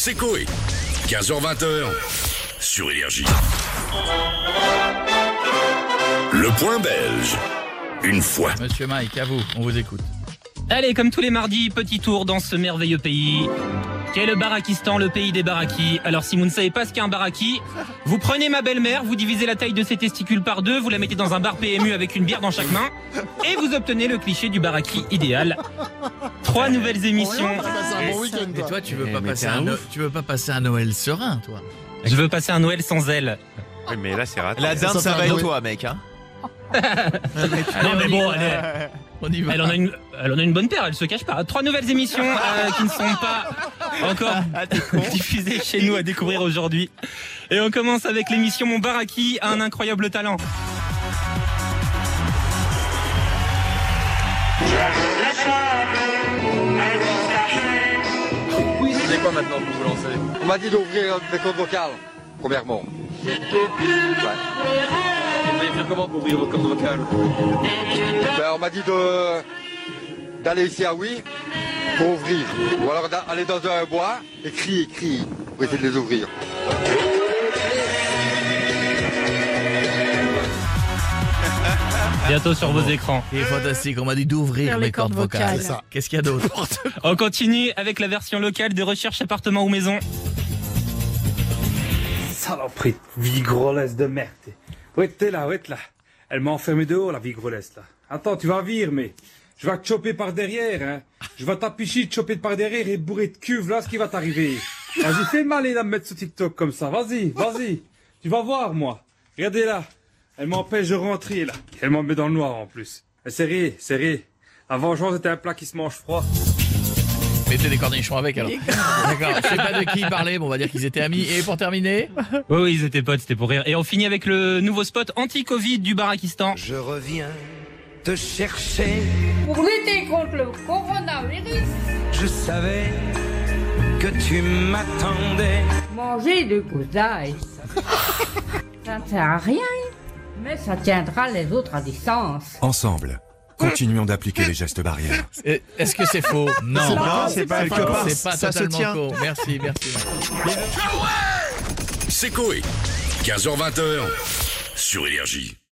c'est Coé. 15h20 sur Énergie. Le point belge. Une fois. Monsieur Mike, à vous, on vous écoute. Allez, comme tous les mardis, petit tour dans ce merveilleux pays qu'est le Barakistan, le pays des barakis. Alors si vous ne savez pas ce qu'est un baraki, vous prenez ma belle-mère, vous divisez la taille de ses testicules par deux, vous la mettez dans un bar PMU avec une bière dans chaque main, et vous obtenez le cliché du baraki idéal. 3 nouvelles émissions. Et toi, tu veux pas passer un Noël serein, toi? Je veux passer un Noël sans elle. Oui, mais là, c'est raté. La dinde, ça va être toi, mec. Hein. Non mais bon, On y va. elle en a une bonne paire, elle se cache pas. 3 nouvelles émissions qui ne sont pas encore diffusées chez nous à découvrir aujourd'hui. Et on commence avec l'émission Mon Baraki a un incroyable talent. C'est quoi maintenant que vous vous lancez? On m'a dit d'ouvrir des comptes vocales, premièrement. Ouais. Vous allez faire comment pour ouvrir votre compte vocal? Ben, on m'a dit d'aller ici à Oui pour ouvrir. Ou alors d'aller dans un bois et crier pour essayer de les ouvrir. Bientôt sur vos écrans. Il est fantastique, on m'a dit d'ouvrir les cordes vocales. Qu'est-ce qu'il y a d'autre? On continue avec la version locale de Recherche appartement ou maison. Saloperie de vigrolesse de merde. Où t'es là, là? Elle m'a enfermé dehors, la vigrolesse, là. Attends, tu vas vivre, mais je vais te choper par derrière, hein. Je vais t'appicher, te choper par derrière et bourrer de cuve, là, ce qui va t'arriver. Vas-y, fais mal et la mettre sur TikTok comme ça. Vas-y. Tu vas voir, moi. Regardez là. Elle m'empêche de rentrer, là. Elle m'en met dans le noir, en plus. C'est rire. La vengeance était un plat qui se mange froid. Mettez des cornichons avec, alors. D'accord, je sais pas de qui il parlait, bon, on va dire qu'ils étaient amis. Et pour terminer... Oui, ils étaient potes, c'était pour rire. Et on finit avec le nouveau spot anti-Covid du Barakistan. Je reviens te chercher. Pour lutter contre le coronavirus, Je savais que tu m'attendais. manger de cousailles. Ça ne sert à rien, mais ça tiendra les autres à distance. Ensemble, continuons d'appliquer les gestes barrières. Est-ce que c'est faux? Non. C'est pas quelque part. C'est pas Ça se totalement tient. faux. Merci. C'est Coé. 15h20 sur Énergie.